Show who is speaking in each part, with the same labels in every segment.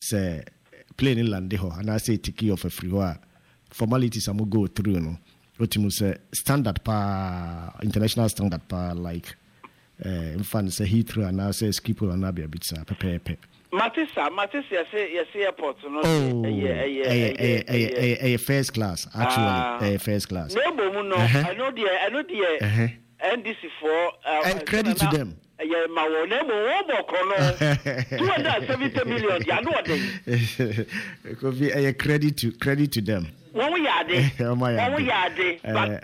Speaker 1: say plane land ho and I say ticket of a free formalities I'm go through no what you say standard pa international standard pa like in fan say Heathrow and I say Schiphol and Abia bit pepe
Speaker 2: Matissa yes airport no
Speaker 1: a first class actually a first class
Speaker 2: no I know the NDC for
Speaker 1: credit to them.
Speaker 2: Yeah, my name will 270 million. You know what?
Speaker 1: It could be a credit to them.
Speaker 2: One we are there. But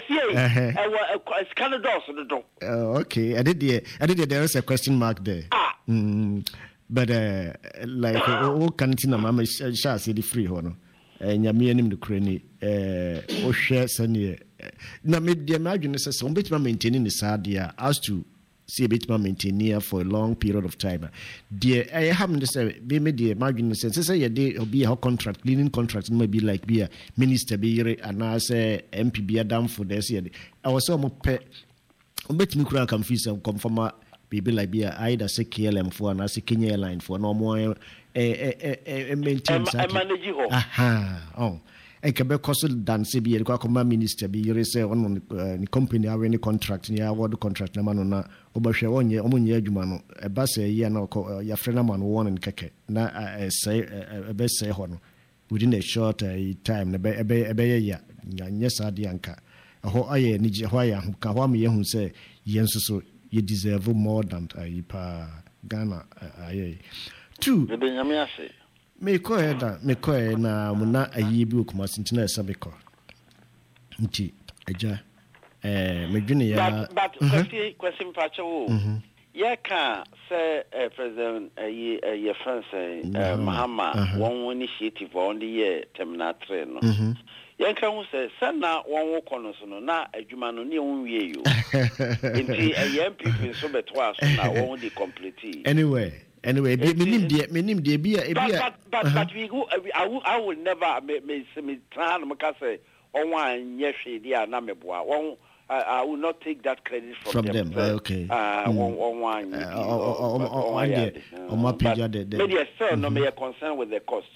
Speaker 2: Canada also the door.
Speaker 1: Okay, I did there was a question mark there. But like all cantina mama shall say the free honor. And Yamianim the cranny, or share Sunny. Now, the imagine is some bit maintaining the sadia as to see a bit maintaining for a long period of time. Dear, I haven't to say, be made the imagine sense. Say a day or be a contract, cleaning contracts, maybe like be a minister, be and I say MP be a down for this year. I was so pet. Bet me crank and fees and conform. People like be either say KLM for and I say Kenya Airline for no more maintain. Aha, oh. And Quebec Coastal dance be a Quacoma minister be you say on the company have any contract near award contract na manona obashe onye omunye adwuma e ba say ye na ya frena man won in keke na say e be say ho no within a short time na be ya nya sade anka ho aye ni je ho ya ka ho me hu say ye nso you deserve more than pa Ghana aye two me ko na muna ayi bi okuma sintina esa me ko nti aja me dwene ya
Speaker 2: but question facho ya ka say president ye France Mahama one initiative on the year terminal train no ya ka hu say sana one wo kono so no na adwuma no ne won wie yo nti MPP so betwa so na won di complete Anyway, minim de bia but we go I will never me plan make say on one yehwe dia na meboa won I will not take that credit from them.
Speaker 1: Okay.
Speaker 2: On one.
Speaker 1: On my page,
Speaker 2: maybe still no me concern with the cost.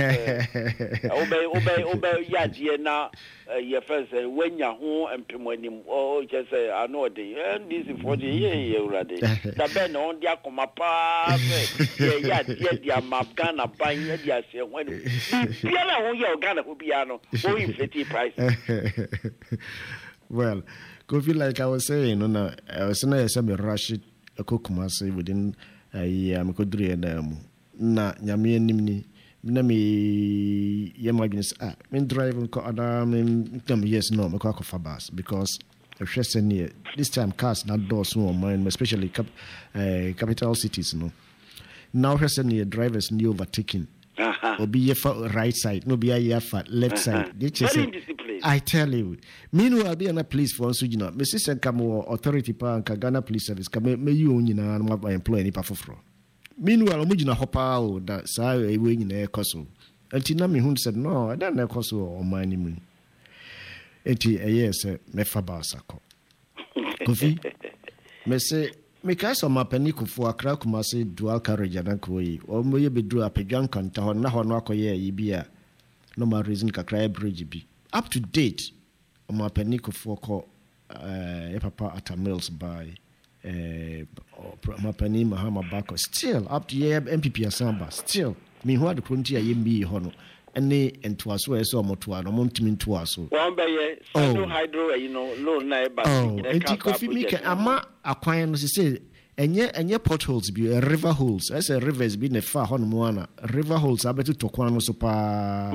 Speaker 2: Obey ya na your first when ya ho empimonim oh just say I know the this for the year already. Da ben on dia koma pa ya dia map Ghana ban ya dia say when bia na ho ya Ghana ho bia no o inflate price.
Speaker 1: Well, could feel like I was saying, no, I was saying some rush it a Kumasi within a year. I could read na Yami Nimni, Nami Yamagins. Men driving Adam, yes, no, Makako Fabas, because of near this time cars not doors no mine, especially capital cities, no. Now, near drivers new overtaking. Or be a right side, no be a left side. I tell you. Meanwhile, be a police for Sujina. Mrs. Kamo authority pa Ghana Police Service. May you na my employee any pafofro. Meanwhile, Mujina Hopa that say a wing in a castle. Until Nami Hun said, no, I don't know castle or my name. 80 a year, sir, Mefabasako. Coffee? Me say. Because of my panic for a crack must say dual carriage and coy, or may be drew up a junk and town, no one wako ye be no more reason ka cry bridge be. Up to date, on my panic for call papa at a mills by my penny Mahama Bako. Still up to ye MPP Asamba, still. Meanwhile, the frontier ye be hono. And to us where so much one amounting to us.
Speaker 2: One by hydro, low neighbor.
Speaker 1: And coffee maker, Ama acquiring, say, and yet potholes be a river holes. As a river has been a far on moana. River holes are better to Quano Sopa.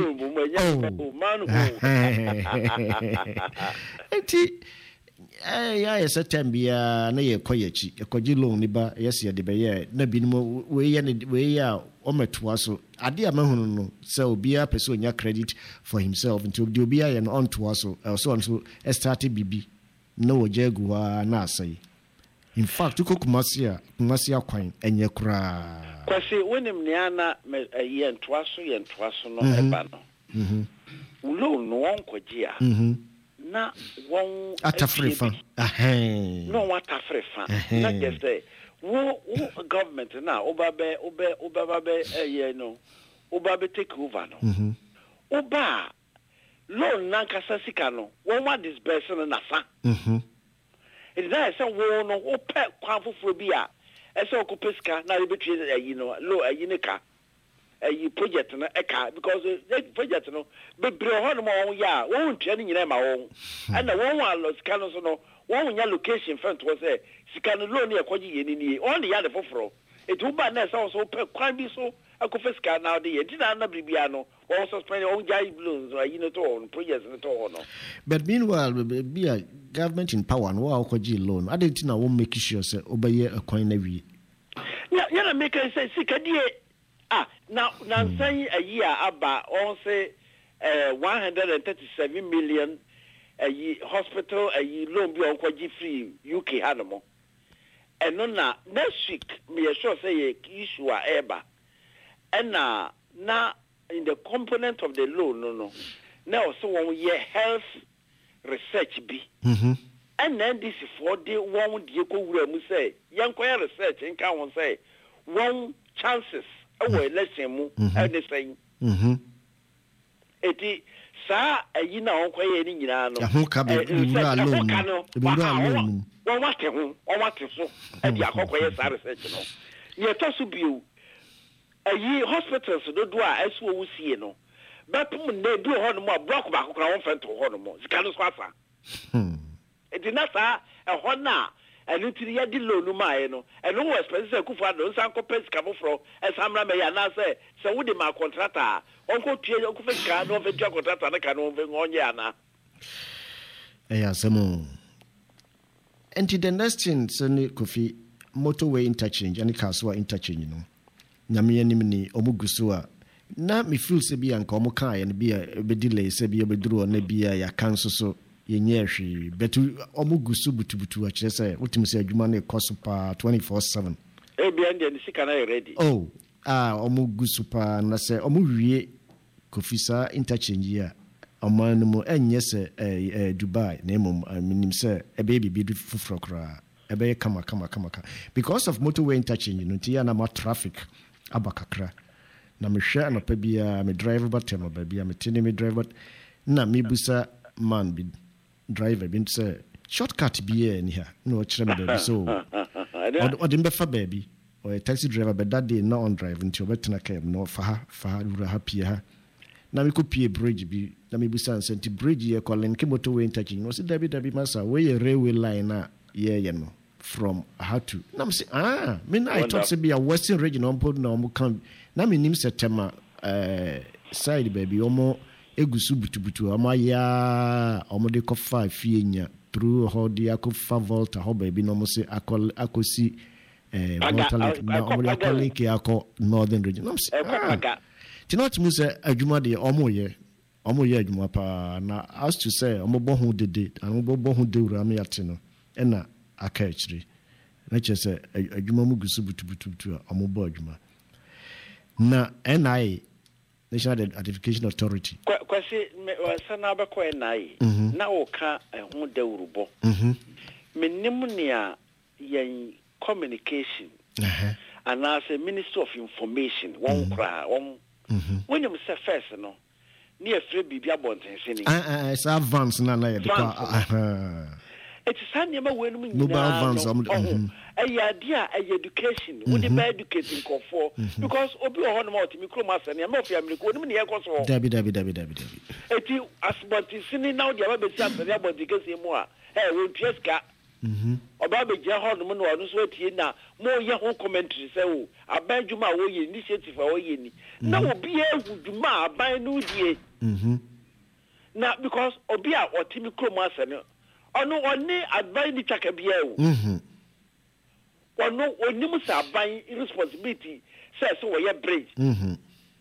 Speaker 1: I said, Tambia, nay, a coyachi, a codillo, niba, yes, ya de Bayer, Nabino, way out, Ometwaso, Adia Mahuno, so be a person your credit for himself until do be an on to us, or so and so, a started BB, no jaguar, Nasay. In fact, to cook Marcia Quine, and your cry.
Speaker 2: Quasi, when him Niana, a year and twasso, no, Ebano. No one could hear. Na one
Speaker 1: at a free fan.
Speaker 2: No, what a free fan. Not just say wo government na obabe no obabe take over no oba loan na nkasa sika no won wa disburse no na fa it is say wo no ope kwan foforo bi a ese okupe sika na be betue ayi no lo ayi ne ka ayi project no eka because the project no be bre ho no mo ya won tua ni nyina ma won and won wa lo sika no so no won nya location front was say sika no loan e kwaji ye ni on ya de foforo etu ba na so ope kwan bi so akofe sika na de ye dina na bibia no won suspend on jai loans ayi no to on project no to no.
Speaker 1: But meanwhile be a government in power no wa kwaji loan I didn't know won make sure say obeye akwan na wi
Speaker 2: ya na make say sika die now say a year about on say 137 million a year hospital a year loan be on kwaji free UK hanamo and no na next week me sure say issue eba and na in the component of the loan no now so 1 year health research be and then this for the one dey go wura mu say yankoya research in kan won say one chances awo election mu anything eti sa ayi na won kwaye ni nyina no
Speaker 1: ho ka be wura loan
Speaker 2: won wate so e di akokoye sa research no ye to so bio ayi hospitals do a eso wo sie no bepum na bi ho no mo block ba kokora won fento ho no mo sika no so asa eti na sa e ho na enu tiri ya di loan ma no enu wo expenses akufa do nsan ko pesika mofro esamra me ya na say se wo de ma contractor onko tue okufa sika no fe tue contractor na ka no ve ngonye ana
Speaker 1: asemo enti the next thing so ni Kofi motorway interchange and Kaswa interchange no nyame anim ni omuguso a na me feel se bia nka omuka ya ne bia be delay se bia be duro na bia ya kanso so yenye hwe betu omuguso butubutu a kire se ultimate se adwuma na ekoso pa 24/7
Speaker 2: bia ndi sika na ready
Speaker 1: omuguso pa na se omuwie Kofisa interchange ya omanu mo enye se Dubai na emom minim se ebe bibi fufuro kra ebe kama because of motorway interchange no tia na ma traffic abakakra na me hwe anopa bia me driver batema bia me tini me driver na me busa man bi driver bi say shortcut bia ni ha no kire me baby so odin be fa baby or taxi driver but that day no on drive until betena came no fa ura happy ha na me ko pie bridge bi na me busa senti bridge ye calling ke motorway interchange no say dabi masa we railway line na ye no from Hatu. Na say me I thought say be a western region on board na omo kan na me nim September side baby omo egusu butubutu omo ya omo de ko fa fienya through how the akofa volta how baby no mo say akosi volta na omo de akolink akọ northern region. Na say ti not me say adwuma de omo ye adwuma pa na as to say omo bo hu dede and omo bo hu de wura me yate no na aka achiri na chese adwuma mu gusu butubutu amobo adwuma na NIA National Identification Authority
Speaker 2: kwasi sana ba ko NIA na oka hu dawrubo menim nia yen communication and as a Minister of Information one kra one when you say first no near free bibia bonten sini
Speaker 1: it's advance na ya
Speaker 2: it's sanyama when we
Speaker 1: mobile vans
Speaker 2: idea education we the by educating for because obi ho no mount micro master na mafia micro nim ne yakọ so
Speaker 1: dabi
Speaker 2: eti asboti sini now dia ba be sia pe abodi kese mu a we tieska oba be je ho no no no so tie na mo ye ho commentary say o abanjuma wo ye initiative wo ye ni na obi ehuduma aban no die na because obi a otimi micro master no ono oni advice ni takabia o ono onimu sa ban responsibility say so we bridge me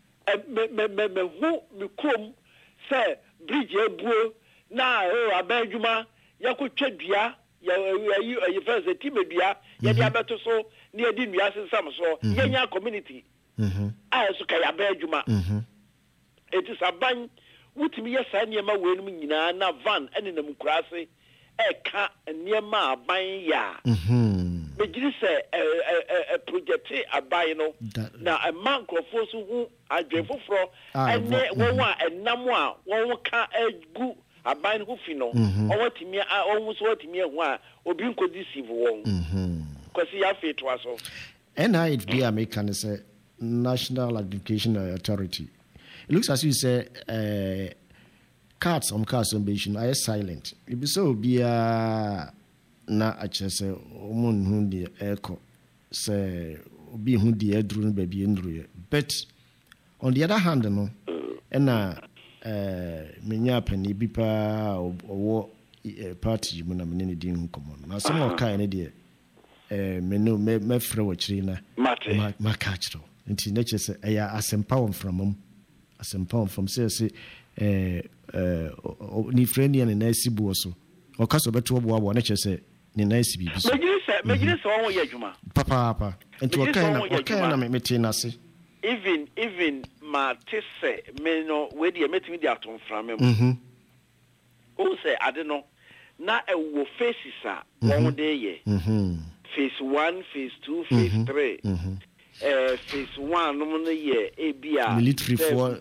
Speaker 2: hu mi kom say bridge ebuo na abadwuma yakotwa dua ya first team dua ya dia beto so na ya di nua sensam so yenya community so ka ya abadwuma it is aban wutimi ya sa niema wenum nyina na van ene nam kurase eka niema aban ya megiri say a project abai no na a man crofo so hu adwefoforo ene won a enam a won ka egu abai no fi no owatimi won so watimi hu a obi nkodi sieve won kwasi ya fit waso
Speaker 1: NIHB American say National Education Authority. It looks as you say cards on being are silent. It be so be na achese omun hu de echo say obi hu de edru no ba bi ndru. But on the other hand no na menya pani bi pa owo party mu na me ne din hu komo. Na some of kai ne de me no me frɛ wɔ kyiri na ma catch to nti na kyerɛ sɛ ɛyɛ asɛmpa wɔn from say ni frɛ ne na asi buo so ɔka so bɛto boa na kyerɛ sɛ ne na asi bibi so
Speaker 2: megire sɛ wɔn yɛ adwuma
Speaker 1: papa nti ɔka na me te na se
Speaker 2: even ma te sɛ me no we de metimi de atom frame mu o sɛ ade no na ɛwɔ faces a wɔn de yɛ phase 1, phase 2, phase 3. Phase 1 no ye ebia
Speaker 1: military for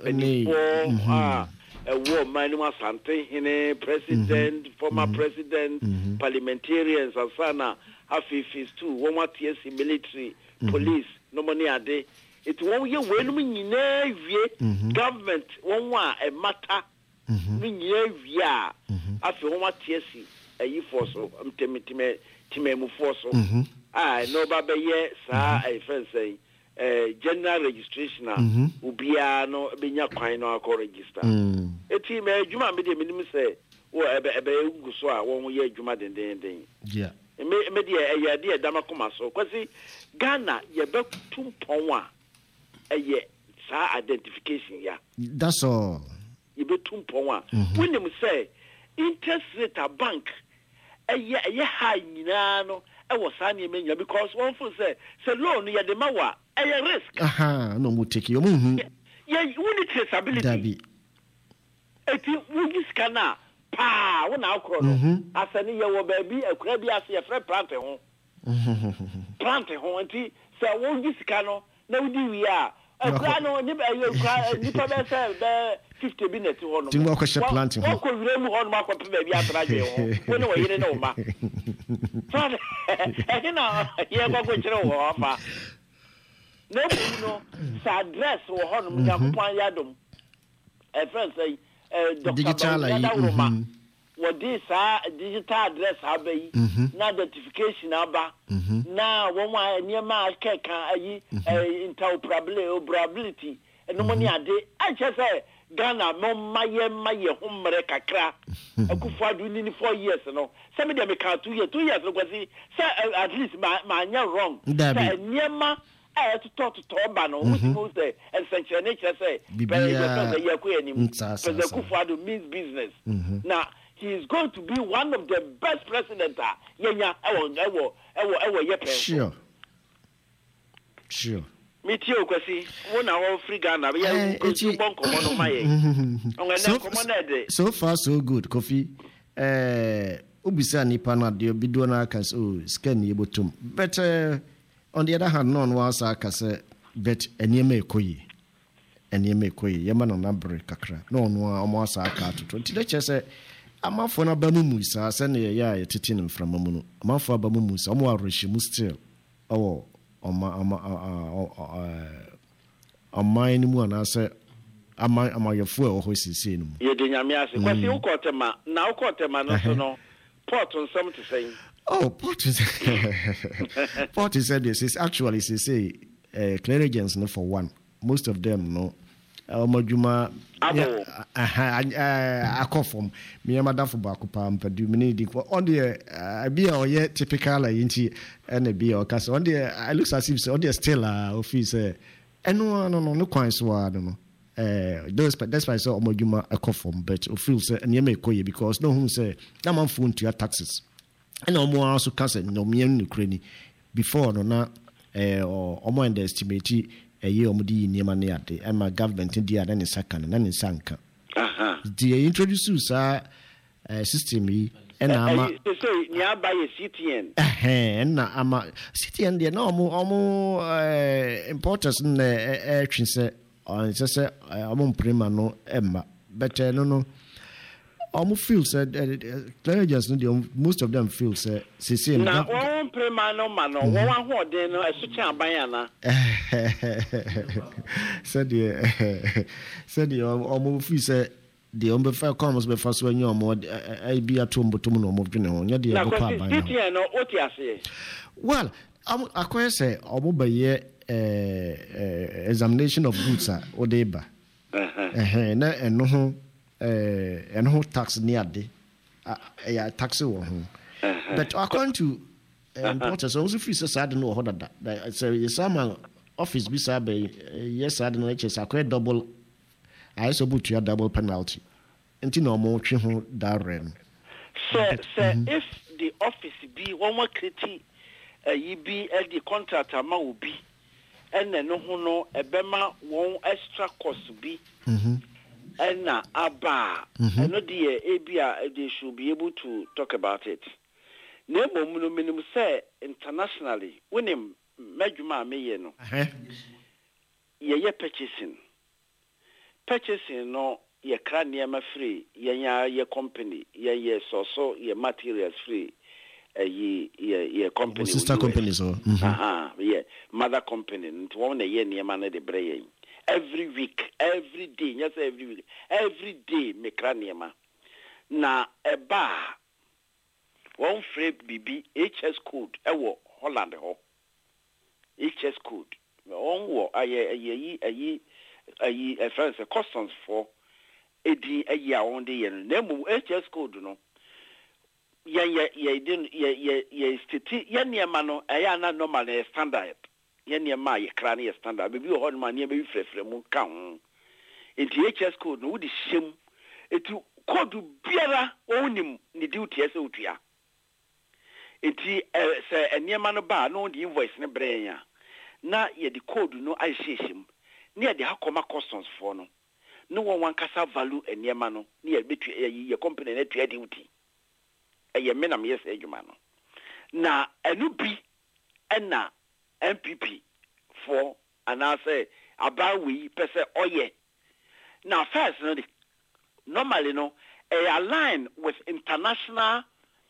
Speaker 2: war minimum asante hine president former president parliamentarians asana hafi phase 2 won watie military police no money ade it won ye wenum nyina wie government won wa e matter no nyina wie a afi won watie si ayi force timemu force no baba ye sa I friend say general registration ubia no benya kwan no akọ register eti me adwuma me de minim say wo ebe guso a won ye adwuma den
Speaker 1: yeah
Speaker 2: me de ye de dama koma so kwasi Ghana ye betum pon a eye sa identification ya
Speaker 1: that's all
Speaker 2: ye betum pon a wonim say interest rate a bank eye high nyina no e wo sa ne menya because one for say loan ye de mawa eye risk
Speaker 1: no mo take you hu
Speaker 2: ye we need traceability
Speaker 1: dabi
Speaker 2: eti wo giskana pa wo na akro no asani ye wo ba bi akura bi ase ye frɛ plant ho enti say wo giskano na wo di wi a akura no ni ba ye akura ni pa be say be 50 bi net ho no
Speaker 1: tingo akɔhyɛ plant ho
Speaker 2: ko wire mu ho no akɔpɛ ba bi atraje ho wo ne wo yire ne wo ma plant na ye ko kyerɛ wo afa no sa address wo ho no Nyankopɔn yadom friend say
Speaker 1: digital
Speaker 2: what this digital address abayi na identification aba na won wa niema akeka ayi interoperability no money ade I just say Ghana no maye homre kakra akufadu ni 4 years no say me dey make 2 years no kwasi say at least ma anya wrong say niema to talk ba no which say essential nature say president Akufo-Addo means business now he is going to be one of the best presidents yenya ewo
Speaker 1: sure
Speaker 2: Miti okwasi wona wo free Ghana ya ko bon komo no maye onga komo na de
Speaker 1: so far so good Kofi obisa nipa na de obido na aka so scan ye botum but on the other hand no was aka say bet eniema ekoyi yema no number kakra no omo asa aka to nti de che say amafo na bamu musa se ne ya yetiti no mframa mu no amafo abamu musa omo arehyimu still owo amani mu ana se amayefo e ho sisi no
Speaker 2: ye de nyame ase kwasi ukotema na ukotema no so no port on some to say
Speaker 1: port is said this is actually say clerigans no for one most of them no Omajuma akofom me madafo ba kopa mpadu me need on the be or typical inti and be or case on the I looks as if so on the still office no kwan so no that's why so Omajuma akofom but feel say and me koye because no who say na man phone to your taxes and omo also case no me no krani before no na omo underestimate ye omudi niema ne ade ama government di ade ne saka na ne sanka they introduce system yi ena ama
Speaker 2: so nya ba ye CTN
Speaker 1: ena ama CTN de na omo importers na twinse on se omo prima no emma but no omo feel said clearance no most of them feel say
Speaker 2: na omo prima no ma no won ahode no esuchi aban ana
Speaker 1: said omo feel say the umbefa comes be first when you more I be atombotom no mo dwene ho nya de go pa ban
Speaker 2: CTN no oti ase
Speaker 1: well akoye say omo ba ye examination of goods odeba na eno ho tax ni ade ya tax wo ho but according to importers also free sad no ho dada so some office bi sa be yes sad no HS akoye double I so put you double penalty until no more twe ho darren
Speaker 2: so if the office be one more critic you be at the contractor ma will be and no ho no ebema one extra cost be and na aba and no the abia they should be able to talk about it nemo minimum say internationally when him medjuma me ye no ye purchasing no ye cranium free ye company ye so ye materials free ye company
Speaker 1: sister companies
Speaker 2: yeah mother company nti won na ye niam na de brey every week every day yes every week every day me cranium na eba won free bibi HS code ewo Holland ho HS code won wo ayi a France customs for edi ayi a won de ye no nemu HS code no ye state ye niema no aya na normal e standard ye niema ye kra na ye standard bebi ho no ma ne be frefre mu ka ho enti HS code no wodi hyem etu code biara onim ni duty ese otua enti se niema no ba no di invoice ne brenya na ye di code no ahyehim near the Hakoma customs for no one kasa value and yemano near between your company net duty. A yemenam yes, Ejumano. Na a new B and na MPP for and I say about we per se oye. Now first normally no a align with international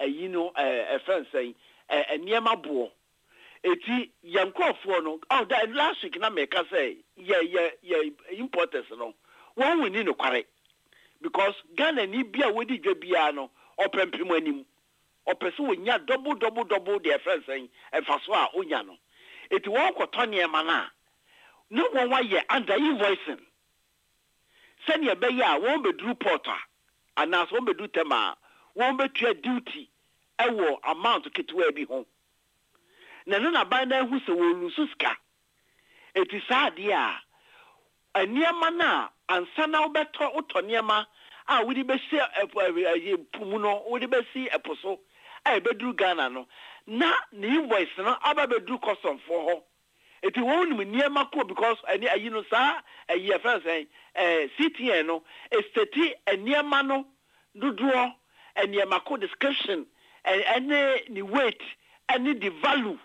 Speaker 2: a friend saying a Niema Bo. Eti yankofo no that last week na make say yeah importers no one we need no kware because Ghana ni bia wedi dwa bia no opempem anim opeso wonya double their friends saying enfaso a onya no eti won kwoto ne ma na no won wa ye under invoicing send ye be ya won be dru porter anas won be do tema won be tua duty ewo amount ketwa bi ho na no na ban na hu se wo lusu ska eti saade a aniema na ansa na obeto utoniema a wudi be se pumu no wudi be si eposo a bedru Ghana no na ni invoice no aba bedru custom for ho eti wo nim niema ko because ani ayi no sa ayi friends CTN no esteti aniema no dodo aniema ko description and ni weight and the value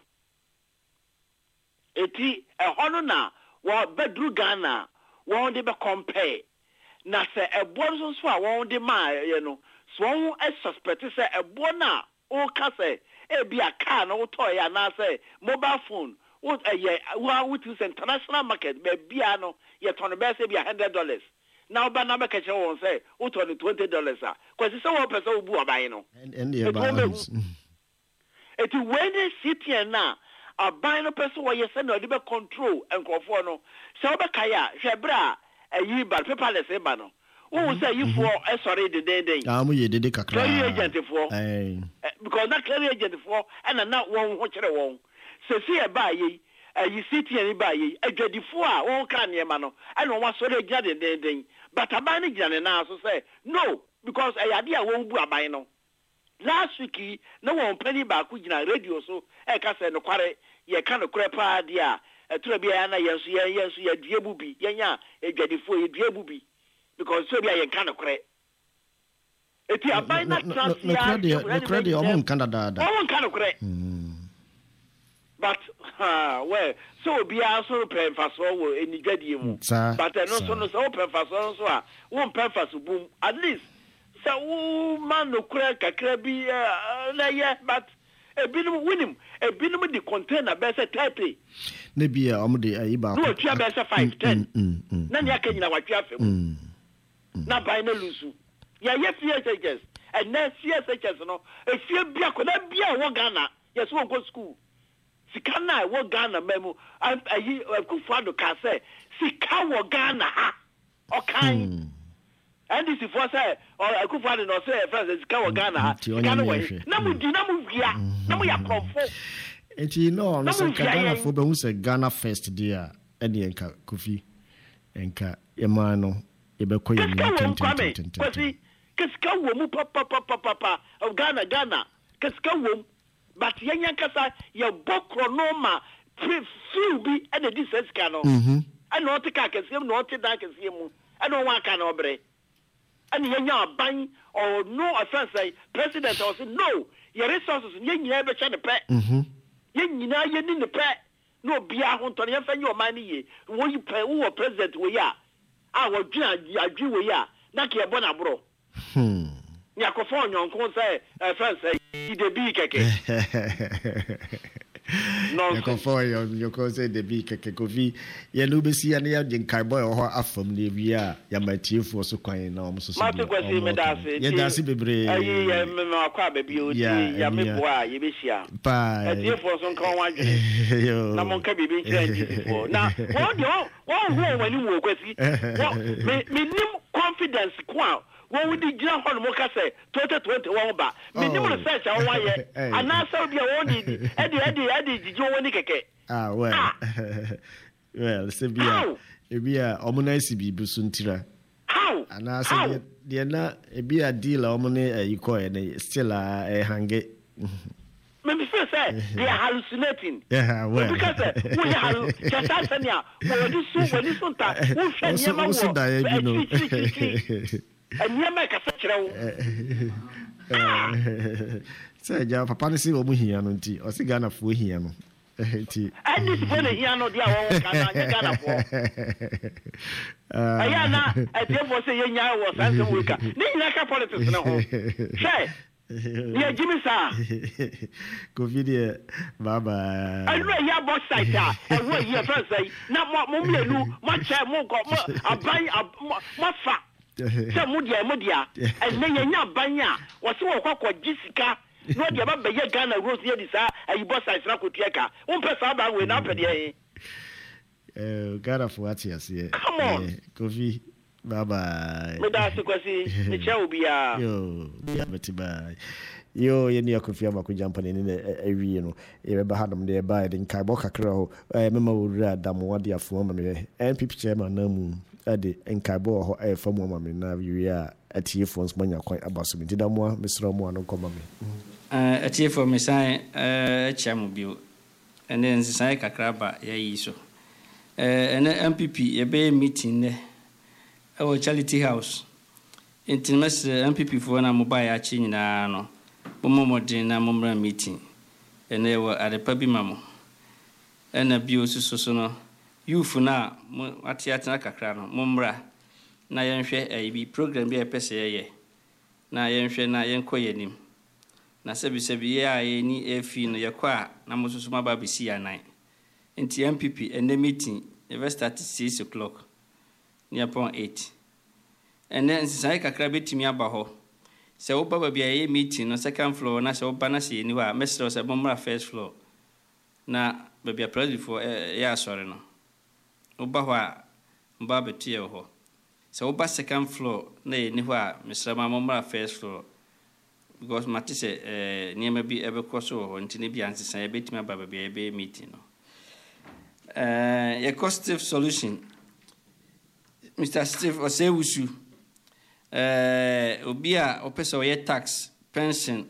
Speaker 2: eti hono na wa bedru Ghana won de be compare na se ebo so a won de ma ye no so won suspect say ebo na o ka say e bia car na wo toy ya na say mobile phone what what is international market be bia no ye ton be say bia $100 now ba na be ka che won say wo ton $20 a kwesi say wo pese wo bu oban no
Speaker 1: and the balance
Speaker 2: eti when the city na a bino person where you send no be control and control no so be kaya hwebra ayi bad paperless e ba no who say you for sorry the day
Speaker 1: am ye de kakra
Speaker 2: clear agent for because that clear agent for and na won ho kire won so see e ba yi ayi city ani ba yi adwadifo a won kan ne ma no and won sorry agent den but aban ne gina na so say no because ayade a won bu aban no last week no one penny back ku gina radio so e ka say no kware ye ka no kure pa dia etura bia na yensu ye duebu bi yenya edwadifo ye duebu bi because so bia ye ka no kure eti aban na trans
Speaker 1: no credit on Canada da
Speaker 2: on kan okre but well so be also pen faso wo enigadi mu but no so pen faso so a won pen faso boom at least so man no kra kakra bi na ye but ebinum winim ebinum the container be say type
Speaker 1: na bi de ayi ba
Speaker 2: no tua be say 510 na nya ka nyina watwa fam na buy no lusu ya ye CSHS and then CSHS no efie bia ko na bia wo Ghana yes won go school sika na wo Ghana memu ayi Akufo-Addo ka say sika wo Ghana ha okan and this is for say or Akufo-Addo no say friends sika wo Ghana ha sika no we na mu di na mu via na mu ya krofo
Speaker 1: enti no say Ghana fo be hu say Ghana first dia e de enka Kofi enka ema no e be koye ni ten Kiska womu papa of Ghana kiska wom but yenya kasa ya bokro no ma feel bi and the this no and not ka kesem no te da kesem mu and no one can obre and yenya ban or no offense say president or say no your resources yenya be cha ne pe yenya ye ni ne pe no bia ho to ne fa nyo man ye wo yi pe wo president wo ya wo dwi wo ya na ke bo na bro Yakofo nyonko say friend say the big keke no Yakofo yoko say the big keke Kofi ye no be si ane ya jinkai boy ho afam na wi a ya matiefo so kwan na omo so so
Speaker 2: Mate kwesi me dase
Speaker 1: ye dase bebre
Speaker 2: ayi ye me akwa ba bi odi ya me boa ye be hia
Speaker 1: pa
Speaker 2: atiefo so nkan wadwe na mon ka bibi nkyerɛ na wo ho wani wo kwesi me nim confidence kwa wo wudi gina ho no ka say 2021 ba me nim research a wo aye anasa bia wo di edi jiji wo ni keke
Speaker 1: well se bia omo na isi bi busu ntira
Speaker 2: how
Speaker 1: anasa de na bia deal omo ne yiko e still hange
Speaker 2: me feel say they are hallucinating
Speaker 1: well
Speaker 2: because we are just asanya wo di so ta wo hwe nyama wo and you make a such
Speaker 1: say ja papa ne se omu hia no nti o se Ghana fo hia no nti
Speaker 2: and this one hia no dia wo Ghana fo aya na e dey for say yenya wo sanse wika ni nyina ka politics na ho say ya Jimmy sa
Speaker 1: Covid baba
Speaker 2: alu ya boss side a e wo ye friend say na mo mlelu mo che mo go mo aban mo fa se mudia and then yenya banya wo se wo kwakọ gisika no dia ba be ye Ghana rose ye di sa ayi boss side na kotueka wo pɛ sa ba we na pɛ de
Speaker 1: Ghana for what yes
Speaker 2: come on
Speaker 1: Kofi bye
Speaker 2: me da se kwasi ni che obi a
Speaker 1: yo ya beti bye yo ye ni Kofi amakoja mpane ni awie no e be ba hadom de ba de nkai bo kakra ho mema wura damo de afo ma me NPP chairman na mu ade nkabo ho famu ma me na wi a atiefo nso manya kwan abaso me didamo mesro mo ano koma me
Speaker 3: atiefo me sai chamu bio ene nsai kakra ba ya yiso ene MPP ye be meeting ne e Charity House intimacy MPP fo na mobile ya chi nyina no bomomodin na momra meeting ene wo adepa bi mamo ena bio suso no youth na atiatena kakra no momra na yenhwe bi program bi epese ye na yenhwe na yenkoye nim na sebi ya ni efi no yekwa na mosusu maba bisi ya 9 enti MPP ene meeting e start 6 o'clock ni upon 8 ene nsai kakra betimi aba ho se wo baba bia ye meeting no second floor na se wo bana se ni wa mesro se momra first floor na babia president for ya sorry no oba ho a mba betie ho se oba second floor na ni ho a mesra ma momra first floor because matise niema bi ebekọ so ho ntini bi ansesa e betimi aba babia e be meeting no a cost solution Mr. Steve Osewusu obia opesa oye tax pension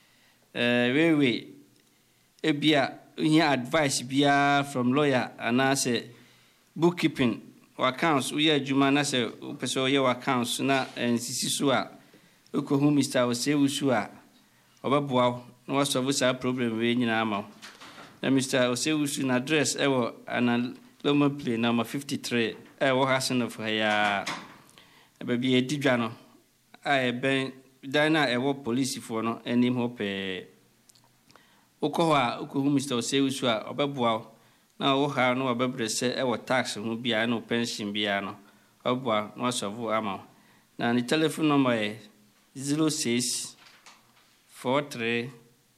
Speaker 3: we ebia here advice bia from lawyer and say bookkeeping or accounts we adwuma na say opesa oye accounts na nsisi so a ukohu Mr. Osewusu a obaboa no wasolve sa problem we nyina ama na Mr. Osewusu na address ewo ana Loma Play number 53 ewo hasen of ya baby edidwa no a ben dana ewo police fo no anim ho pe ukoho a ukohu Mr. Osewusu a obaboa na wo ha no obabrese ewo tax ho bia no pension bia no obaboa no wasolve ama na the telephone number is 06 43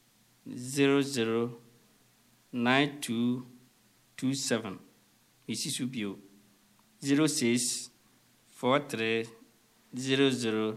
Speaker 3: 00 9227. Mrs. Ubio 06 43 00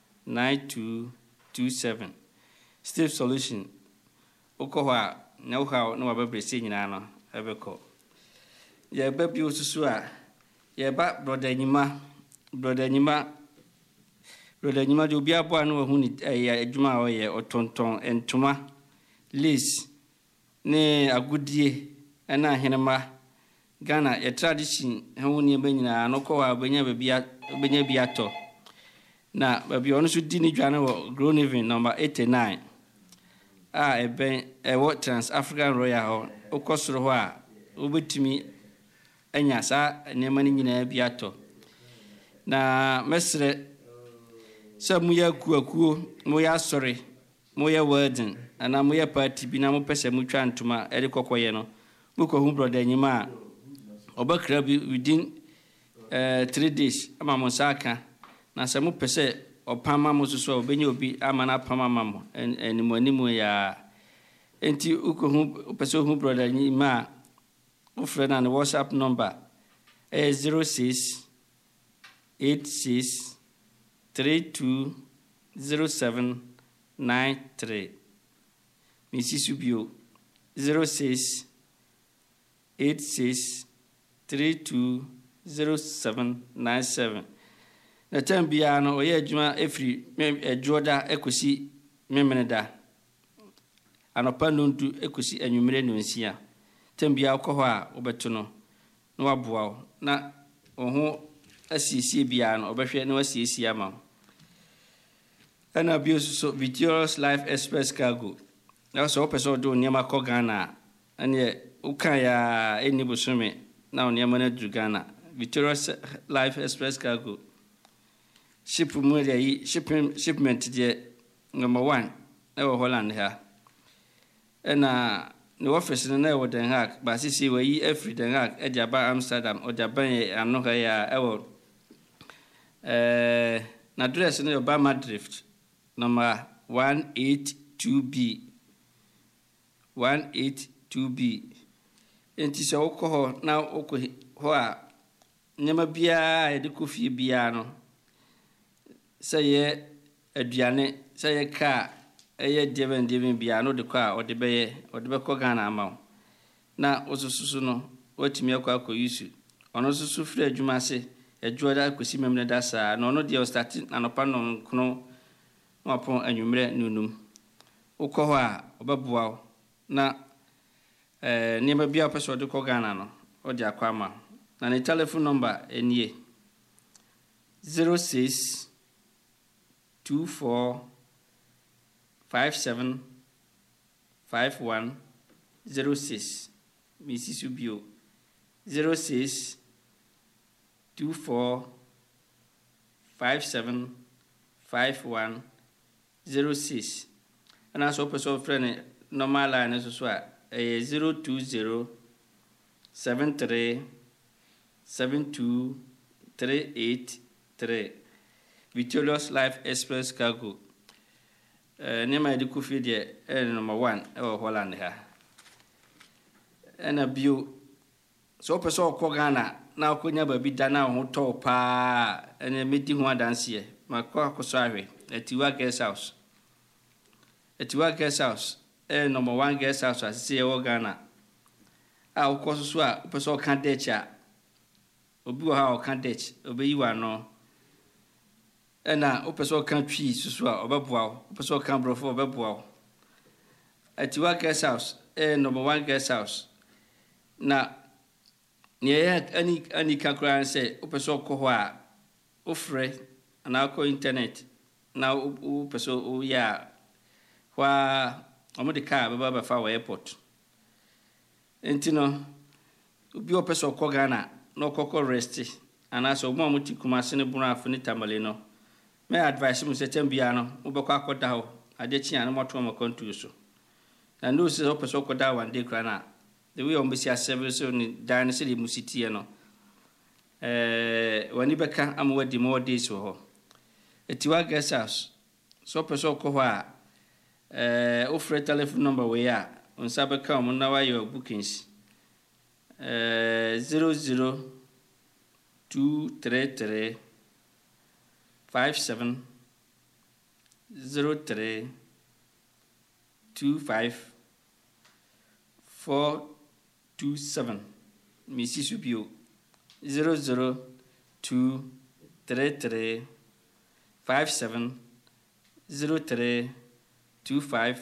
Speaker 3: 9227. Steve Solution. Okoha, no how no baby singing ano, Ebeko. Ye baby Ususua. Ye back brother Nima. Brother Nima de obi abo no hu ni adwuma a oye otonton entuma lace ne agudie na ahenema Ghana ye tradition hu ni banyina no ko wa banya bi ato na babi ono so di ni dwane wo Groningen number 89 eben wo Trans African Royal ho okosoro ho a obetumi anya sa nema ni nyina bi ato na mesre so muya kuakuo muya sorry muya wedding ana muya party bi na mo pese mu twa ntoma ede kokoye no muko hu brother nyima obakra bi within 3 days ama mo saka na se mu pese opama mo so obenye obi ama na pama mamo animu ya enti uko hu pese hu brother nyima o friend na WhatsApp number 06 86 320793. Mrs. Ubio 06 86 320797. Na tambia no oye adwuma efri adwoda ekosi memeneda anopa nontu ekosi anwumere nonsia tambia okoho a obeto no na waboa na oho asisi bia no obehwe na wasisi ama ana bioso Victorious Life Express Cargo na so person do niam ko Ghana ane uka ya eni busumi na niam na du Ghana Victorious Life Express Cargo ship mu dey shipment dey number 1 na Holland ha ana no office na wo Den Haag ba sisi we every Den Haag e jaba Amsterdam o jaba ano ha ya ewo na address no Obama Drift number 182B 182B enti se okoho na okoho ho a nyama bia e de kofi bia no se ye aduane se ye ka eye deven bia no de kwa o de be ko Ghana ama na osususu no otimi akwa yusu ono susu firi adwuma se adwoda kosi memne da sa no no de start anopa no kono no apon anwumre nunum ukoho a obaboa na niam bia peso de ko Ghana no o de akwa ama na ne telephone number enie 06 24 57 51 06 Mrs. Ubio 06 24 57 51 06 and also person friend normal line so 020 73 72 383 Victorious Life Express Cargo nema de kofi de number 1 e Holland ha ena bio so person ko Ghana na okonya ba bi da na ho to pa ene medi ho adanse makwa akoso ahwe atiwa guest house number 1 guest house asise e wo Ghana a okoso so a person kan decha obi wo ha o kan dech obeyi wa no ena opeso kan twi susu a obaboa opeso kan brofo obaboa atiwa guest house number 1 guest house na niye ani kakran say opeso ko ho a ofre ana ko internet na o peso o ya wa omo de car baba fa wa airport enti no obi o peso ko Ghana no kokko rest ana so mo amuti Kumasi ne bunu afo ne Tamale no me advice mu se tambia no wo be kwa akoda ho ade chi an moto mo kontu so na no se o peso koda one day kra na the way on be sia service so ni dan se de musiti no wani beka am wadi more days ho etiwa guest house so peso ko ho a offer telephone number we ya on sabeka on na wa your bookings 00233 57 03 25 427 Missy Subio 00233 57 03 25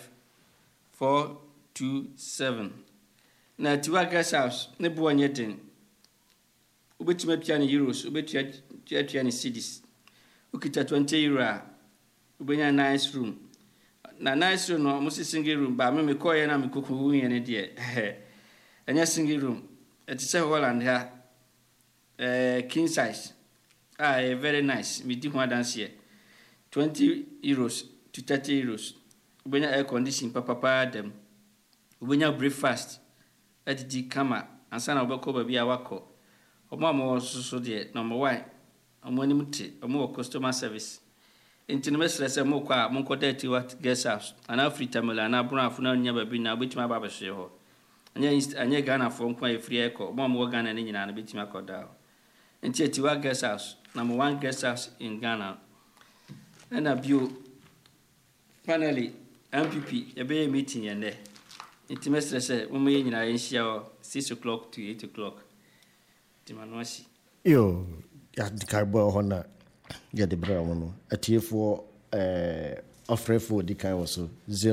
Speaker 3: 427 na tiwa gas house ne bo anye den obetima pia ne euros obetua ne cedis ukita 20 euro ubenya nice room na nice room no mo single room ba me koye na me koku wu yene de anya single room it is Holland ha king size very nice me di ho dance here 20 euros to 30 euros ubenya air condition papa dem ubenya breakfast adidi kama ansana obeko ba bia wako omo so de number 1 omo ni mti omo customer service intino mesrese mo kwa mo koda ti what guest house ana free Tamale na bunu afuna nya ba bi na obetima ba hwe ho anya Ghana for nkwa e free eko mo Ghana ni nyina na betima koda enti ti wa guest house number 1 guest house in Ghana and abio finally MPP ebe meeting yende enti mesrese mo ye nyina yenhia 6 o'clock to 8 o'clock timanosi
Speaker 1: yo ya dikarbo hona ya de bra wono atiefo ofrefo dikai also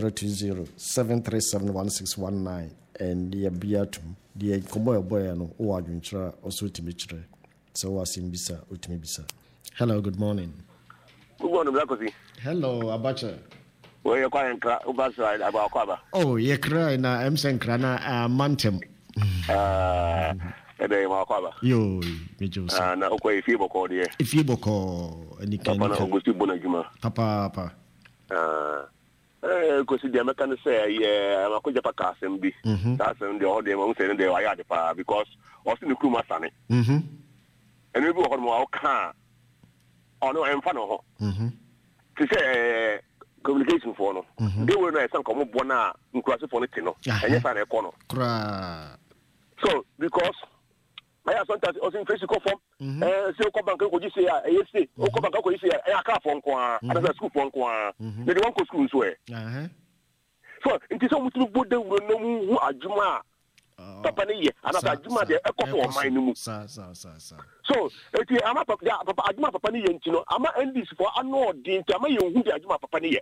Speaker 1: 02073711619 and ya biatum die komo boy no o adwunchira also timichire so wasimbisa utimibisa. Hello, good morning.
Speaker 4: Good morning, Blakosi.
Speaker 1: Hello, Abacha.
Speaker 4: Where you calling? Ubasa about Kwaba.
Speaker 1: Oh, you cry na Msenkra na Mantem.
Speaker 4: Ebe ma Kwaba.
Speaker 1: Yo, mejosa.
Speaker 4: Na okwa ifibo ko die.
Speaker 1: Ifibo ko ni kan.
Speaker 4: Papa na Augusti Bonajuma.
Speaker 1: Papa.
Speaker 4: Kosi dia meka ne say amakoja pa kasem bi. Kasem de ode mo say ne de wa ya de pa because osi ne kuma sane. Enu bi ho mo ka ono emfa no ho. To say communication for no. They were no some come bona nkurase for no ti no. Enye sa na e ko no.
Speaker 1: Kra.
Speaker 4: So because I have sometimes also in physical form. So ko bank ko jisi ya yesi. O ko bank ko jisi ya aka for nko a. Ada school for nko a. They wan ko school so e. So nti so mutu bo de wuro no mu hu adwuma papa ne ye ana ta adwuma de e ko for man no mu.
Speaker 1: Sa.
Speaker 4: So eti ama papa adwuma papa ne ye nti no ama NDC for ano di nti ama ye hu de adwuma papa ne ye.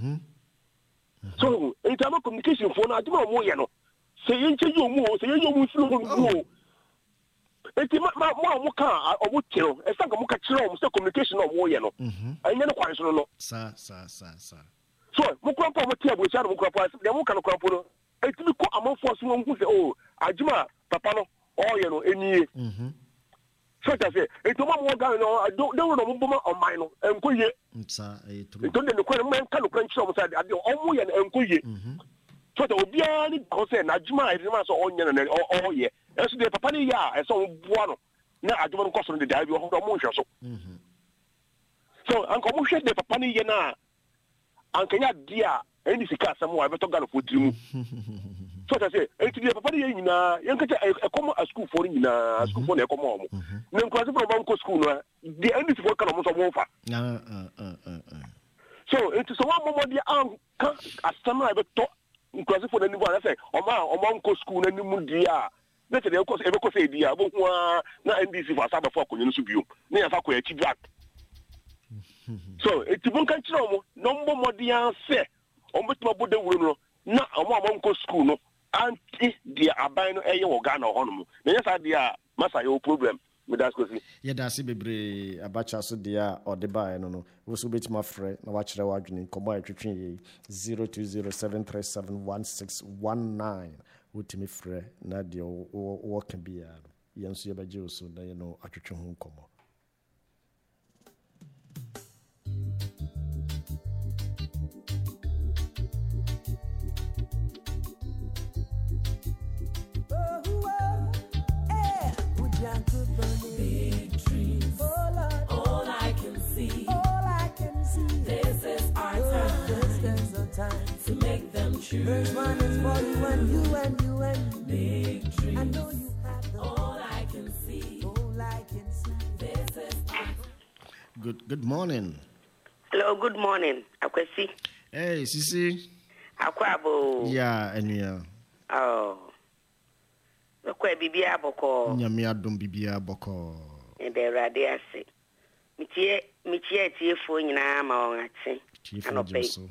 Speaker 4: So eti ama communication for na adwuma mo ye no. Se yin che yo mu slo mu. Eti ma ka obo tiro e sanka mo ka kire o se communication o mo ye no. Anya ne kwan so no.
Speaker 1: Sa.
Speaker 4: So mo kwan pa mo tia bo cha mo kwan pa de mo ka no kwan po no. Eti ko amanfo so mo hu se o adwuma papa no o ye no enie. So ta se eti mo ga no de wo no mo boma o man no enko ye.
Speaker 1: Sa e true.
Speaker 4: Eti de ko mo ka no kwan kire o mo sa de o mo ye no enko ye. So the obiani ko se na adwuma e ma so onye na o ye. Eso de papa ni ya eso bua no na adwuma nko so de dai bi ho do mo hwe so. So anko mo hwe de papa ni ye na ankanya dia eni sika asem wa beto gano for trimu. So ta say enti de papa ni ye nyina yen ka e komo a school for nyina school for na e komo mo. Na nko so from banko school no de eni sika ka no mo so mo fa. So enti so wa mo de anka asem na beto nkwasi for nani bo na say oma nko school na nimu dia na tede e ko say dia bo ho na NDC for asaba for akonyo so bio na ya fa ko achi black. So etibun kan kire omo no mbo modian se omo tuma bo de wuro no na omo nko school no anti dia aban no eye wo Ghana ho no na ya sa dia masa yo problem That's good.
Speaker 1: Yeah, that's it, baby. Abacha so dia or the buy no. We so bit my friend. Na watch the wadwini komo atwetwe 0207371619. Wotimi frɛ na de wo can be ya. Yenso ye baje so na ye no atwetwe ho komo.
Speaker 5: Big dreams, all I can see. This is our time to make them true.
Speaker 6: This one is for you and you and you and
Speaker 5: big dreams.
Speaker 6: I know you have them.
Speaker 5: All I can see. This is our
Speaker 1: Good morning.
Speaker 7: Hello, good morning. Akwesi.
Speaker 1: Hey, Sisi.
Speaker 7: Akwabo.
Speaker 1: Yeah, enua.
Speaker 7: Oh. Akwa bibia boko.
Speaker 1: Nyame adom bibia boko.
Speaker 7: Ebe rade ase. Michie tiefo nyina ma on ate.
Speaker 1: Tiefo so.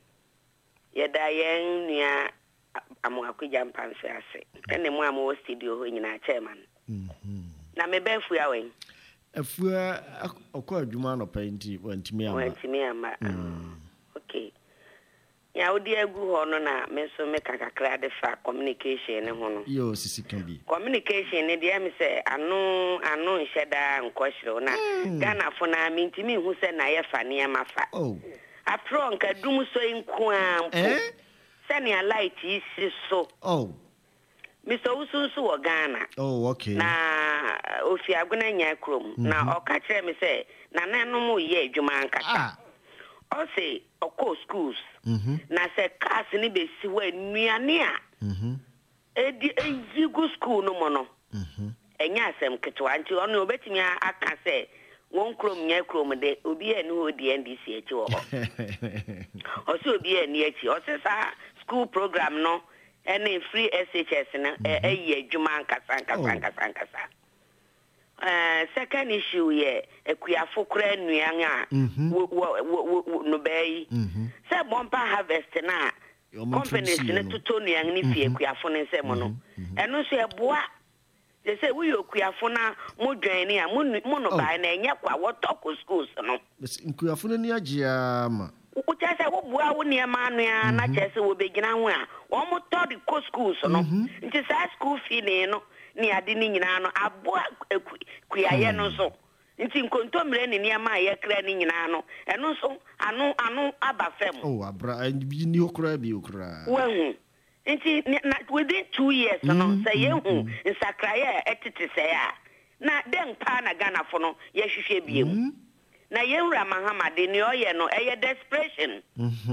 Speaker 7: Yeda yen nua amu akwaja mpanso ase. Ene mu amu studio ho nyina chairman. Na mebefu ya wen.
Speaker 1: Afua akwa adwuma no painti wantimi ama.
Speaker 7: Okay. Ya odi egu ho no na me so me kakakra de fa communication ne ho no.
Speaker 1: Yo Sisi can be.
Speaker 7: Communication ne dia me say anu nheda nkohire na Ghana fo na mintimi hu se na ye fa ne ma fa.
Speaker 1: Oh.
Speaker 7: Afro nka dum so nko ampo. Se ne light isi so.
Speaker 1: Oh.
Speaker 7: Mr. Usunsu wo Ghana.
Speaker 1: Oh, okay.
Speaker 7: Na ofi aguna nya krom na o ka kire me say na nanom ye adwuma nkata. O say oko schools. Na se class ni be si wa nuane a. Edi go school no mo no. Enya asem ketwa nti ono obetimi aka se won krom nya krom de obi eni ho di NDC echi wo. O se obi eni echi o se sa school program no ene free SHS na eyi adwuma nkasa. Second issue ye ekuafo kra nuan a no bay say bompa harvest na companies ne toto nuan ni fie ekuafo ne nsem no eno so eboa they say we ekuafo na mo dwan ni a mo no ba na enye kwa wotoko schools no
Speaker 1: ekuafo ne ni agea ma
Speaker 7: ucha say wo bua wo ne ma anu a na che say wo begina ho a wo mo to the schools no nti say school fee ne no ni ade ni nyina no aboa kuaye no so nti nkontomre ni niama ye kra ni nyina no eno so anu abafem
Speaker 1: oh abra ni okra bi okra
Speaker 7: wahu nti within 2 years no say yehu nsakraye etete say a na den pa na Ghana fo no ye hwehwe biem na yewura Mahamade ni oye no eye desperation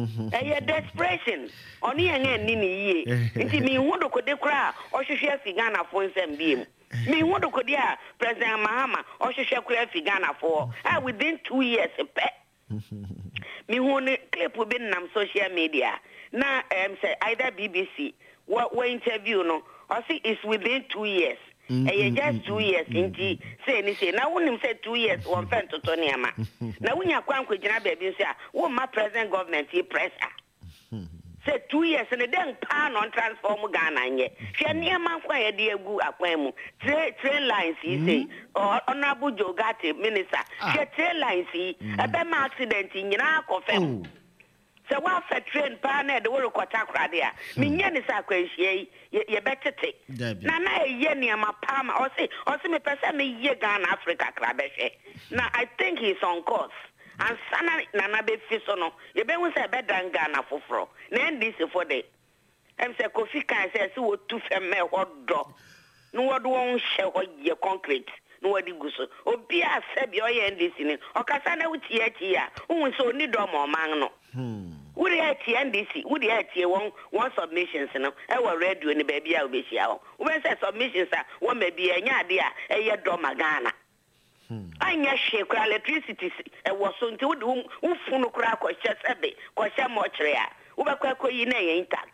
Speaker 7: oni yen ni ye nti mi hudo kode kra o hwehwe fi Ghana fo nsem biem mi hudo kode a President Mahama o hwehwe kra fi Ghana fo within 2 years pe mi hone clip bi nam social media na say either BBC what interview no or see is within 2 years just 2 years inti say na wonim say 2 years won fen to niama na wunya kwankwo gina baabi nso a wo ma present government yi pressure say 2 years ne den pa non transform Ghana nye hwe niama kwa ye de agu akwan mu train lines yi say honorable Jogate minister hwe train lines yi ebe ma accident nyina akofem so wa fa train pa na de wo rekota krade a menye ne sa kwanhie ye betete na ye niama pa ma o se me pese me ye Ghana Africa krabehwe na I think he's on course and sana na be fi so no ye be hu se be dan Ghana foforo na NDC for the say Kofi kan say wo tu fem me hodo no wo do won hye ho ye concrete no wadi guso obi a se bi o ye NDC ni o kasa na wuti achi a hu so ni do mo man no we dey at NDC we dey at one submissions no e wa radio ni ba bia obehia ho we say submissions a wo ma bi enya ade a eye do magana anya hwe kra electricity e wo so nti wo funu kra ko hye sebe ko hye mo kire a wo ba kwa yi na ye intact